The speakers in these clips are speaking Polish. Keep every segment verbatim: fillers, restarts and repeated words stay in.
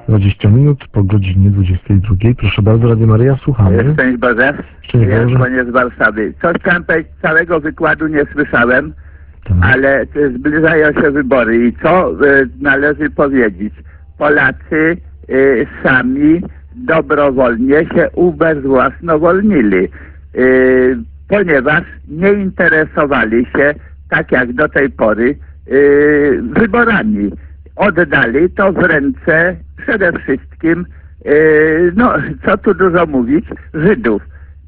dwadzieścia minut po godzinie dwudziestej drugiej. Proszę bardzo, Radio Maryja, słuchamy. Szczęść Boże. Szczęść Ja Boże. dzwonię z Warszawy. Coś tam powiedzieć, całego wykładu nie słyszałem, Tak. ale e, zbliżają się wybory i co e, należy powiedzieć? Polacy e, sami dobrowolnie się ubezwłasnowolnili, e, ponieważ nie interesowali się, tak jak do tej pory, e, wyborami. Oddali to w ręce przede wszystkim, e, no co tu dużo mówić, Żydów.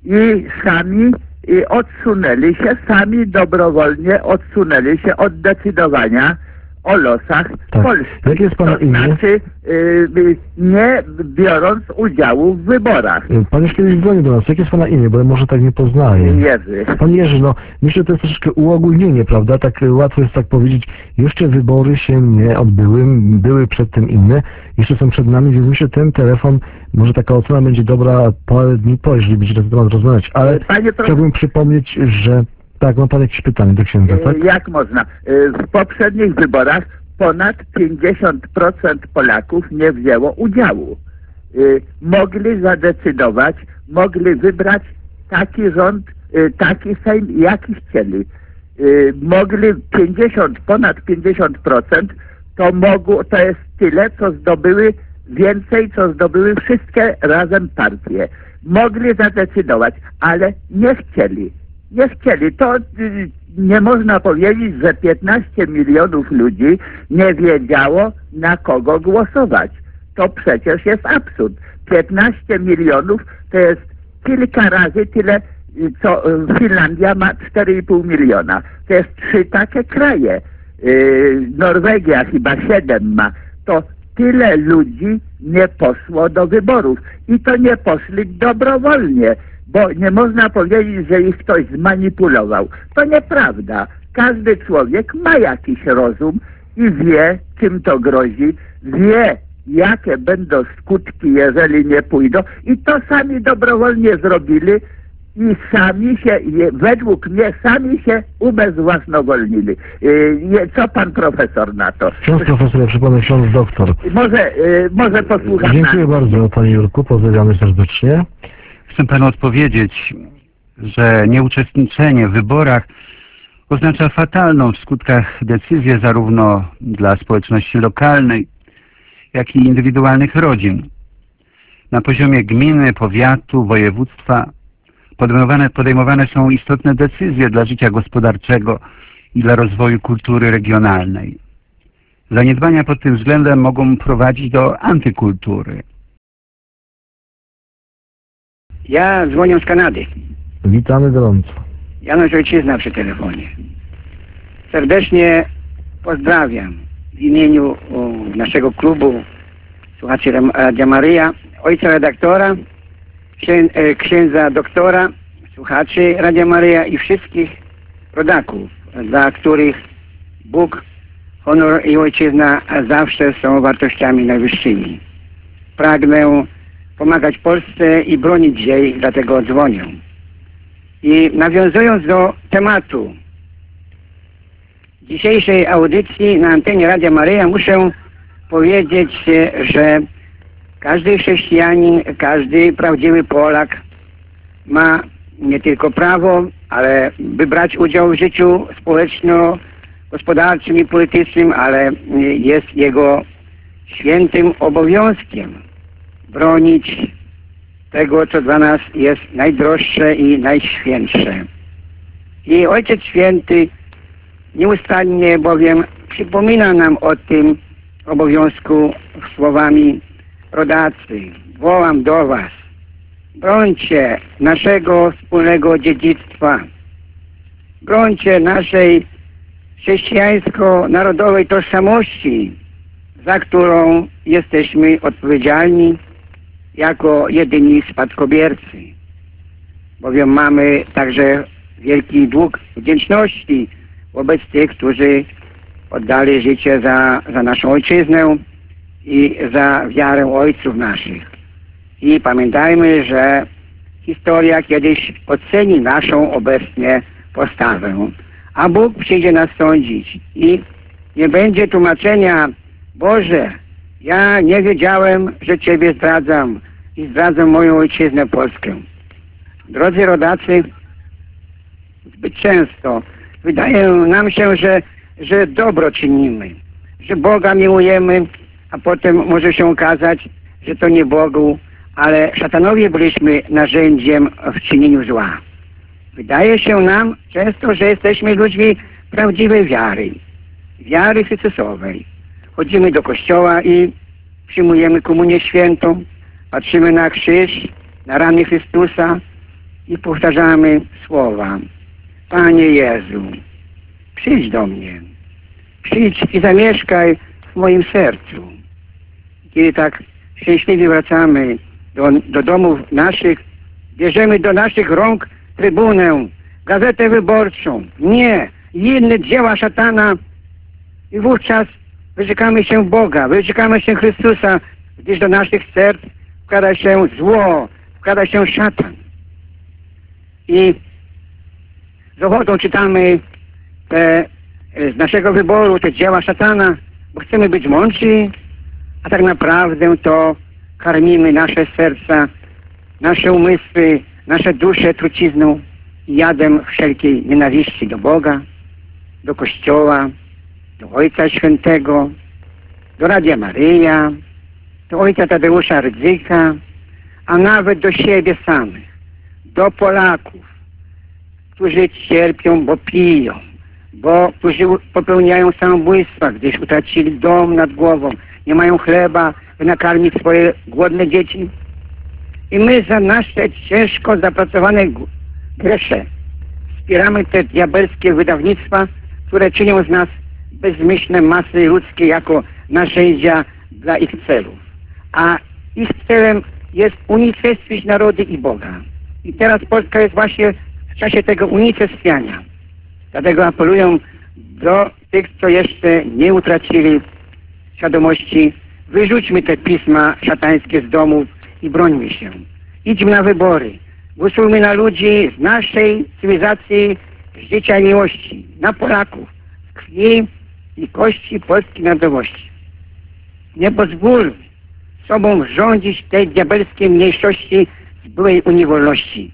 I sami i odsunęli się, sami dobrowolnie odsunęli się od decydowania o losach Tak. Polski. Jakie jest pana to imię? znaczy, y, nie biorąc udziału w wyborach. Pan już kiedyś dzwonił do nas. Jakie jest pana imię? Bo ja może tak nie poznaję. Jerzy. Pan Jerzy, no myślę, że to jest troszeczkę uogólnienie, prawda? Tak y, łatwo jest tak powiedzieć. Jeszcze wybory się nie odbyły, były przedtem inne, jeszcze są przed nami, więc myślę, że ten telefon, może taka ocena będzie dobra parę dni po, jeżeli będzie na ten temat rozmawiać. Ale Panie prof... chciałbym przypomnieć, że... Tak, ma pan jakieś pytanie do księdza, tak? Y, Jak można? Y, W poprzednich wyborach ponad pięćdziesiąt procent Polaków nie wzięło udziału. Y, Mogli zadecydować, mogli wybrać taki rząd, y, taki Sejm, jaki chcieli. Y, Mogli pięćdziesiąt, ponad pięćdziesiąt procent to mogło, to jest tyle, co zdobyły więcej, co zdobyły wszystkie razem partie. Mogli zadecydować, ale nie chcieli. Nie chcieli. To y, nie można powiedzieć, że piętnaście milionów ludzi nie wiedziało, na kogo głosować. To przecież jest absurd. piętnaście milionów to jest kilka razy tyle, y, co y, Finlandia ma cztery i pół miliona. To jest trzy takie kraje. Y, Norwegia chyba siedem ma. To tyle ludzi nie poszło do wyborów. I to nie poszli dobrowolnie. Bo nie można powiedzieć, że ich ktoś zmanipulował. To nieprawda. Każdy człowiek ma jakiś rozum i wie, czym to grozi, wie, jakie będą skutki, jeżeli nie pójdą. I to sami dobrowolnie zrobili i sami się, według mnie, sami się ubezwłasnowolnili. Co pan profesor na to? Ksiądz profesor, ja przypomnę, ksiądz doktor. Może, może posłucham. Dziękuję bardzo, panie Jurku, pozdrawiamy serdecznie. Chcę panu odpowiedzieć, że nieuczestniczenie w wyborach oznacza fatalną w skutkach decyzję zarówno dla społeczności lokalnej, jak i indywidualnych rodzin. Na poziomie gminy, powiatu, województwa podejmowane, podejmowane są istotne decyzje dla życia gospodarczego i dla rozwoju kultury regionalnej. Zaniedbania pod tym względem mogą prowadzić do antykultury. Ja dzwonię z Kanady. Witamy gorąco. Janusz Ojczyzna przy telefonie. Serdecznie pozdrawiam w imieniu o, naszego klubu słuchaczy Radia Maryja, ojca redaktora, księ, e, księdza doktora, słuchaczy Radia Maryja i wszystkich rodaków, dla których Bóg, honor i ojczyzna zawsze są wartościami najwyższymi. Pragnę pomagać Polsce i bronić jej, dlatego dzwonię. I nawiązując do tematu dzisiejszej audycji na antenie Radia Maryja, muszę powiedzieć, że każdy chrześcijanin, każdy prawdziwy Polak ma nie tylko prawo, ale by brać udział w życiu społeczno-gospodarczym i politycznym, ale jest jego świętym obowiązkiem bronić tego, co dla nas jest najdroższe i najświętsze. I Ojciec Święty nieustannie bowiem przypomina nam o tym obowiązku słowami: rodacy, wołam do was, brońcie naszego wspólnego dziedzictwa, brońcie naszej chrześcijańsko-narodowej tożsamości, za którą jesteśmy odpowiedzialni jako jedyni spadkobiercy. Bowiem mamy także wielki dług wdzięczności wobec tych, którzy oddali życie za, za naszą ojczyznę i za wiarę ojców naszych. I pamiętajmy, że historia kiedyś oceni naszą obecnie postawę, a Bóg przyjdzie nas sądzić i nie będzie tłumaczenia: Boże, Ja nie wiedziałem, że Ciebie zdradzam i zdradzam moją ojczyznę Polskę. Drodzy rodacy, zbyt często wydaje nam się, że, że dobro czynimy, że Boga miłujemy, a potem może się okazać, że to nie Bogu, ale szatanowi byliśmy narzędziem w czynieniu zła. Wydaje się nam często, że jesteśmy ludźmi prawdziwej wiary, wiary Chrystusowej. Chodzimy do kościoła i przyjmujemy komunię świętą, patrzymy na krzyż, na rany Chrystusa i powtarzamy słowa: Panie Jezu, przyjdź do mnie, przyjdź i zamieszkaj w moim sercu. Kiedy tak szczęśliwie wracamy do, do domów naszych, bierzemy do naszych rąk trybunę, gazetę wyborczą, nie, inne dzieła szatana i wówczas wyrzekamy się Boga, wyrzekamy się Chrystusa, gdyż do naszych serc wkłada się zło, wkłada się szatan. I z ochotą czytamy te, z naszego wyboru te dzieła szatana, bo chcemy być mądrzy, a tak naprawdę to karmimy nasze serca, nasze umysły, nasze dusze trucizną i jadem wszelkiej nienawiści do Boga, do Kościoła, do Ojca Świętego, do Radia Maryja, do Ojca Tadeusza Rydzyka, a nawet do siebie samych, do Polaków, którzy cierpią, bo piją, bo którzy popełniają samobójstwa, gdyż utracili dom nad głową, nie mają chleba, by nakarmić swoje głodne dzieci. I my za nasze ciężko zapracowane gresze wspieramy te diabelskie wydawnictwa, które czynią z nas bezmyślne masy ludzkie jako narzędzia dla ich celów. A ich celem jest unicestwić narody i Boga. I teraz Polska jest właśnie w czasie tego unicestwiania. Dlatego apeluję do tych, co jeszcze nie utracili świadomości: wyrzućmy te pisma szatańskie z domów i brońmy się. Idźmy na wybory. Głosujmy na ludzi z naszej cywilizacji, z życia i miłości, na Polaków, z krwi i kości polskiej narodowości. Nie pozwólmy sobą rządzić tej diabelskiej mniejszości z byłej Unii Wolności.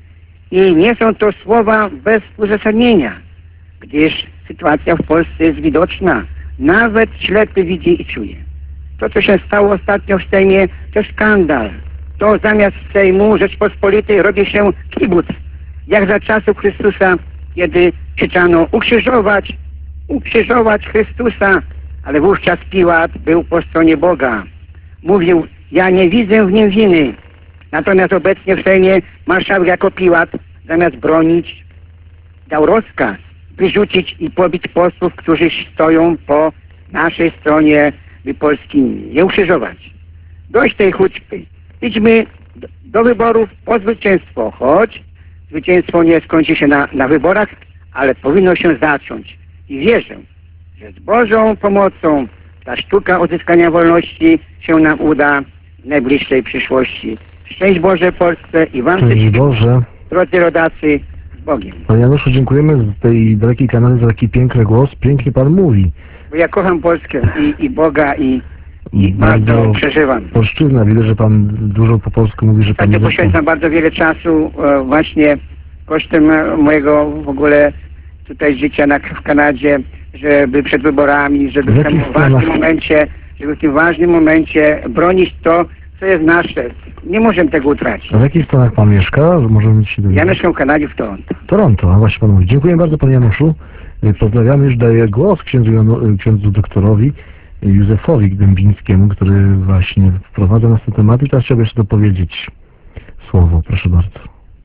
I nie są to słowa bez uzasadnienia, gdyż sytuacja w Polsce jest widoczna. Nawet ślepy widzi i czuje. To, co się stało ostatnio w Sejmie, to skandal. To zamiast Sejmu Rzeczpospolitej robi się kibuc. Jak za czasów Chrystusa, kiedy krzyczano: ukrzyżować, ukrzyżować Chrystusa. Ale wówczas Piłat był po stronie Boga. Mówił: ja nie widzę w nim winy. Natomiast obecnie w Sejmie marszałek jako Piłat, zamiast bronić, dał rozkaz wyrzucić i pobić posłów, którzy stoją po naszej stronie, by Polski nie ukrzyżować. Dość tej hucpy. Idźmy do, do wyborów po zwycięstwo, choć zwycięstwo nie skończy się na, na wyborach, ale powinno się zacząć. I wierzę, że z Bożą pomocą ta sztuka odzyskania wolności się nam uda w najbliższej przyszłości. Szczęść Boże Polsce i Wam Szczęść Boże. Drodzy rodacy, z Bogiem. Panie Januszu, dziękujemy z tej dalekiej Kanady za taki piękny głos. Pięknie Pan mówi. Bo ja kocham Polskę i, i Boga i, i bardzo, bardzo przeżywam. Polszczyzna, widzę, że Pan dużo po polsku mówi, że Pan... Ostatnio poświęcam bardzo wiele czasu e, właśnie kosztem e, mojego w ogóle tutaj życia na, w Kanadzie, żeby przed wyborami, żeby w, w tym ważnym momencie, żeby w tym ważnym momencie bronić to, co jest nasze. Nie możemy tego utracić. A w jakich stronach Pan mieszka? Możemy się dowiedzieć. Ja mieszkam w Kanadzie, w Toronto. Toronto, a właśnie Pan mówi. Dziękuję bardzo Panie Januszu. Pozdrawiamy, już daję głos księdzu, Janu, księdzu doktorowi Józefowi Dębińskiemu, który właśnie wprowadza nas na temat i teraz chciałbym jeszcze dopowiedzieć słowo. Proszę bardzo.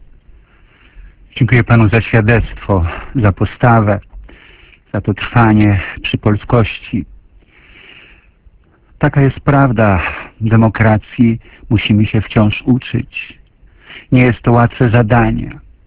Dziękuję Panu za świadectwo, za postawę, za to trwanie przy polskości. Taka jest prawda demokracji. Musimy się wciąż uczyć. Nie jest to łatwe zadanie,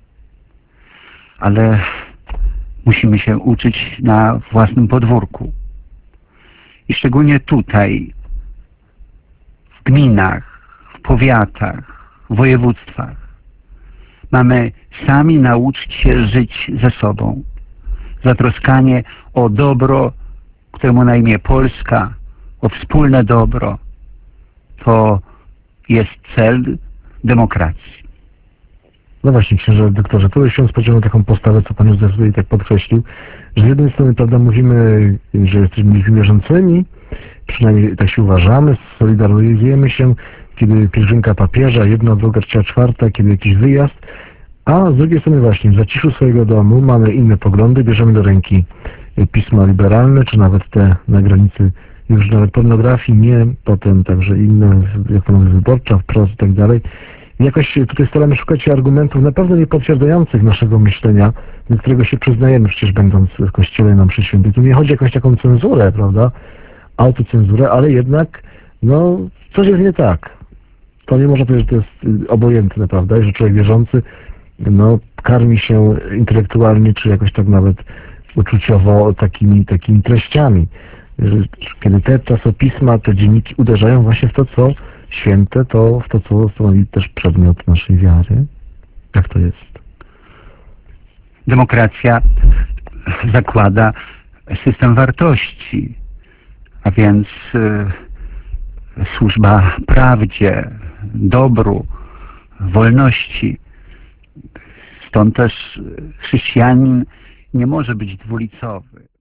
ale musimy się uczyć na własnym podwórku. I szczególnie tutaj, w gminach, w powiatach, w województwach, mamy sami nauczyć się żyć ze sobą. Zatroskanie o dobro, któremu na imię Polska, o wspólne dobro. To jest cel demokracji. No właśnie, księże doktorze, to ksiądz pociągnął taką postawę, co pan Józef tutaj tak podkreślił, że z jednej strony, prawda, mówimy, że jesteśmy ludźmi wierzącymi, przynajmniej tak się uważamy, solidaryzujemy się, kiedy pielgrzymka papieża, jedna, druga, trzecia, czwarta, kiedy jakiś wyjazd, a z drugiej strony właśnie w zaciszu swojego domu mamy inne poglądy, bierzemy do ręki pisma liberalne, czy nawet te na granicy już nawet pornografii, nie, potem także inne, jak to mówię, wyborcza, wprost i tak dalej. I jakoś tutaj staramy szukać argumentów na pewno nie potwierdzających naszego myślenia, do którego się przyznajemy, przecież będąc w Kościele na mszy świętej. Tu nie chodzi o jakąś taką cenzurę, prawda, autocenzurę, ale jednak, no, coś jest nie tak. To nie można powiedzieć, że to jest obojętne, prawda, i że człowiek wierzący, no, karmi się intelektualnie, czy jakoś tak nawet uczuciowo takimi, takimi treściami. Kiedy te czasopisma, te dzienniki uderzają właśnie w to, co święte, to w to, co stanowi też przedmiot naszej wiary. Jak to jest? Demokracja zakłada system wartości, a więc y, służba prawdzie, dobru, wolności. Stąd też chrześcijanin nie może być dwulicowy.